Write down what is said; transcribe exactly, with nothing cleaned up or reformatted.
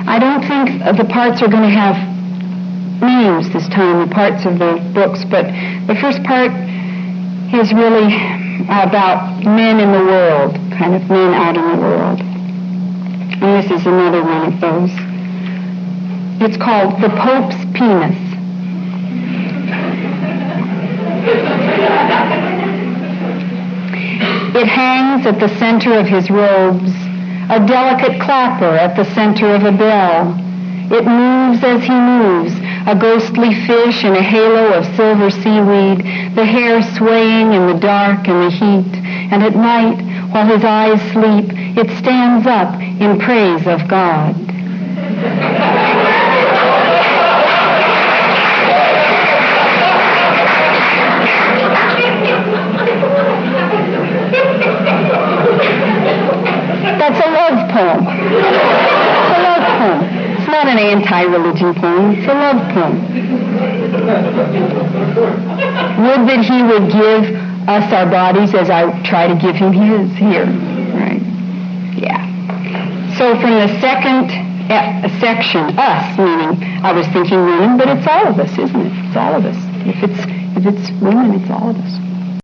I don't think the parts are going to have names this time, the parts of the books, but the first part is really about men in the world, kind of men out in the world. And this is another one of those. It's called The Pope's Penis. It hangs at the center of his robes, a delicate clapper at the center of a bell. It moves as he moves, a ghostly fish in a halo of silver seaweed, the hair swaying in the dark and the heat. And at night, while his eyes sleep, it stands up in praise of God. That's a love poem. It's a love poem. It's not an anti-religion poem. It's a love poem. Would that he would give us our bodies as I try to give him his here. Right? Yeah. So from the second uh, section, us, meaning I was thinking women, but it's all of us, isn't it? It's all of us. If it's if it's women, it's all of us.